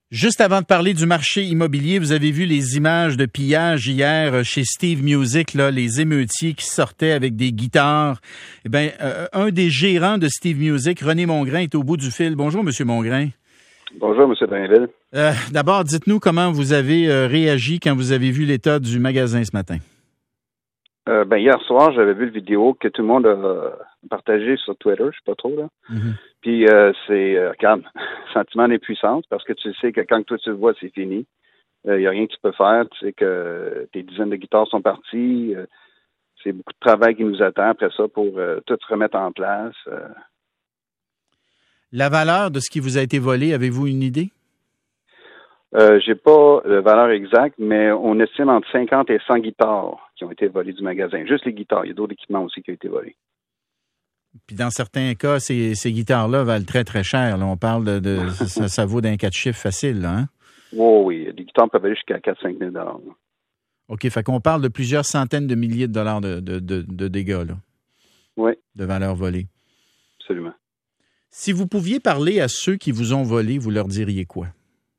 Juste avant de parler du marché immobilier, vous avez vu les images de pillage hier chez Steve Music, là, les émeutiers qui sortaient avec des guitares. Eh bien, un des gérants de Steve Music, René Mongrain, est au bout du fil. Bonjour, Monsieur Mongrain. Bonjour, M. Bainville. D'abord, dites-nous comment vous avez réagi quand vous avez vu l'état du magasin ce matin. Hier soir, j'avais vu le vidéo que tout le monde a partagé sur Twitter, je sais pas trop, là. Mm-hmm. Puis regarde, sentiment d'impuissance, parce que tu sais que quand toi tu le vois, c'est fini. Il n'y a rien que tu peux faire. Tu sais que tes dizaines de guitares sont parties. C'est beaucoup de travail qui nous attend après ça pour tout remettre en place. La valeur de ce qui vous a été volé, avez-vous une idée? J'ai pas la valeur exacte, mais on estime entre 50 et 100 guitares qui ont été volées du magasin. Juste les guitares. Il y a d'autres équipements aussi qui ont été volés. Puis dans certains cas, ces guitares-là valent très, très cher. Là. On parle de ça vaut d'un 4 chiffres facile, là, hein? Oui. Les guitares peuvent aller jusqu'à 4-5 000 $. OK, fait qu'on parle de plusieurs centaines de milliers de dollars de dégâts, là. Oui. De valeur volée. Absolument. Si vous pouviez parler à ceux qui vous ont volé, vous leur diriez quoi?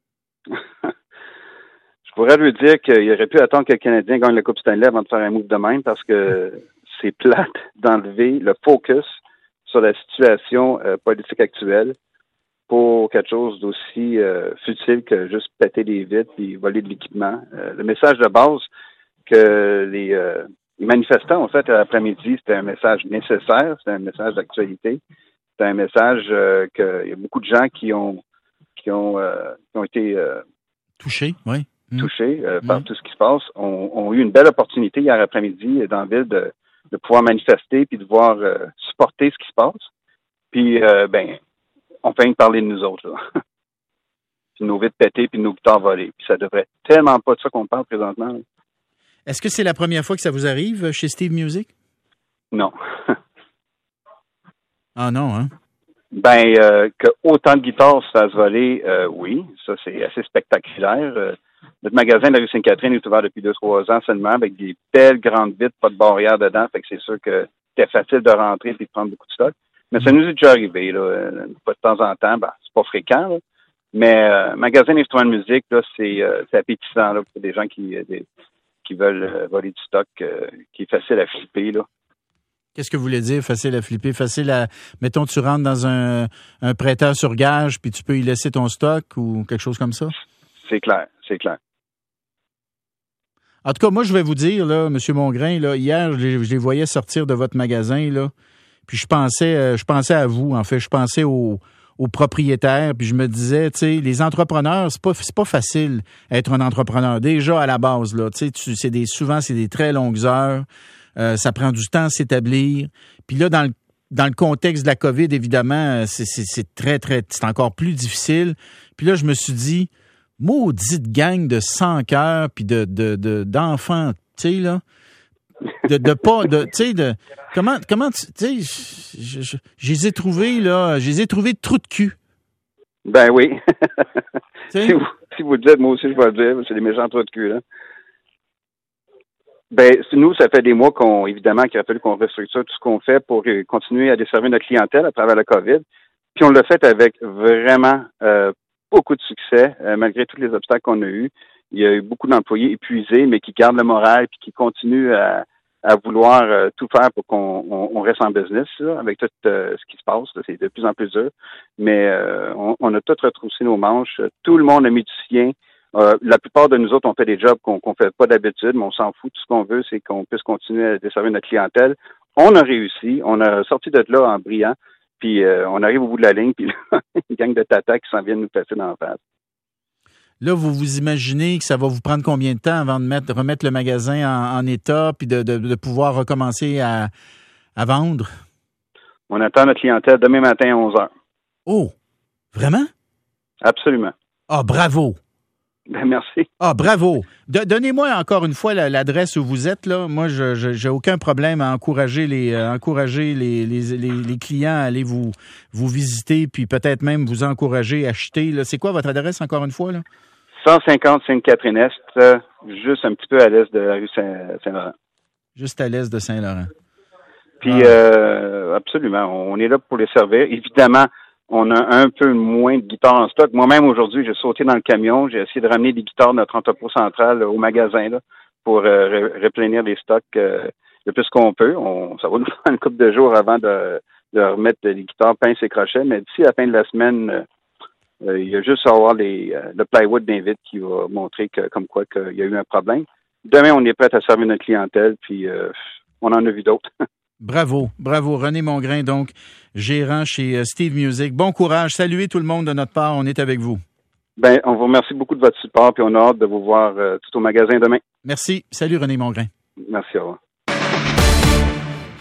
Je pourrais lui dire qu'il aurait pu attendre que le Canadien gagne la Coupe Stanley avant de faire un move de même, parce que c'est plate d'enlever le focus sur la situation politique actuelle pour quelque chose d'aussi futile que juste péter des vitres et voler de l'équipement. Le message de base que les manifestants ont fait l'après-midi, c'était un message nécessaire, c'était un message d'actualité, c'était un message qu'il y a beaucoup de gens qui ont été touchés, oui. Touchés par tout ce qui se passe, ont eu une belle opportunité hier après-midi dans la ville de pouvoir manifester puis de pouvoir supporter ce qui se passe. Puis, on fait rien que parler de nous autres, là. Puis nos vitres pétées puis nos guitares volées. Puis ça devrait tellement pas de ça qu'on parle présentement, là. Est-ce que c'est la première fois que ça vous arrive chez Steve Music? Non. Ah non, hein? Que autant de guitares se fassent voler, oui. Ça, c'est assez spectaculaire. Notre magasin de la rue Sainte-Catherine est ouvert depuis 2-3 ans seulement, avec des belles grandes vitres, pas de barrière dedans. Fait que c'est sûr que c'était facile de rentrer et de prendre beaucoup de stock. Mais ça nous est déjà arrivé, là. Pas de temps en temps, c'est pas fréquent, là. Mais magasin d'instruments de musique, là, c'est appétissant, là, pour des gens qui veulent voler du stock, qui est facile à flipper, là. Qu'est-ce que vous voulez dire, facile à flipper? Facile à... Mettons, tu rentres dans un prêteur sur gage, puis tu peux y laisser ton stock ou quelque chose comme ça? C'est clair. En tout cas, moi, je vais vous dire, là, M. Mongrain, là, hier, je les voyais sortir de votre magasin, là, puis je pensais à vous, en fait. Je pensais aux propriétaires, puis je me disais, tu sais, les entrepreneurs, c'est pas facile être un entrepreneur. Déjà, à la base, là, tu sais, souvent, c'est des très longues heures. Ça prend du temps à s'établir. Puis là, dans le contexte de la COVID, évidemment, c'est très, très, c'est encore plus difficile. Puis là, je me suis dit, maudite gang de sans cœur puis d'enfants, tu sais, là, comment, tu sais, je les ai trouvés, là, trous de cul. Ben oui. Si vous le dites, moi aussi, je vais le dire, c'est des méchants trous de cul, là. Nous, ça fait des mois qu'il a fallu qu'on restructure tout ce qu'on fait pour continuer à desservir notre clientèle à travers la COVID. Puis on l'a fait avec vraiment beaucoup de succès, malgré tous les obstacles qu'on a eus. Il y a eu beaucoup d'employés épuisés, mais qui gardent le moral puis qui continuent à vouloir tout faire pour qu'on reste en business, là, avec tout ce qui se passe. Là, c'est de plus en plus dur. Mais on a tout retroussé nos manches. Tout le monde a mis du sien. La plupart de nous autres, on fait des jobs qu'on fait pas d'habitude, mais on s'en fout. Tout ce qu'on veut, c'est qu'on puisse continuer à desservir notre clientèle. On a réussi. On a sorti de là en brillant. Puis on arrive au bout de la ligne, puis une gang de tatas qui s'en viennent nous passer dans la face. Là, vous vous imaginez que ça va vous prendre combien de temps avant de remettre le magasin en état puis de pouvoir recommencer à vendre? On attend notre clientèle demain matin à 11h. Oh! Vraiment? Absolument. Ah, bravo! Merci. Ah, bravo! Donnez-moi encore une fois l'adresse où vous êtes, là. Moi, j'ai aucun problème à encourager les clients à aller vous visiter, puis peut-être même vous encourager à acheter. Là. C'est quoi votre adresse, encore une fois, là? 150 Sainte-Catherine-Est, juste un petit peu à l'est de la rue Saint-Laurent. Juste à l'est de Saint-Laurent. Puis, absolument, on est là pour les servir. Évidemment, on a un peu moins de guitares en stock. Moi-même, aujourd'hui, j'ai sauté dans le camion. J'ai essayé de ramener des guitares de notre entrepôt central au magasin là, pour replénir les stocks le plus qu'on peut. Ça va nous prendre une couple de jours avant de remettre les guitares pinces et crochets, mais d'ici la fin de la semaine, il y a juste à avoir le plywood d'Invite qui va montrer comme quoi qu'il y a eu un problème. Demain, on est prêt à servir notre clientèle, puis on en a vu d'autres. Bravo. René Mongrain, donc, gérant chez Steve Music. Bon courage. Saluez tout le monde de notre part. On est avec vous. Ben, on vous remercie beaucoup de votre support, puis on a hâte de vous voir tout au magasin demain. Merci. Salut, René Mongrain. Merci, au revoir.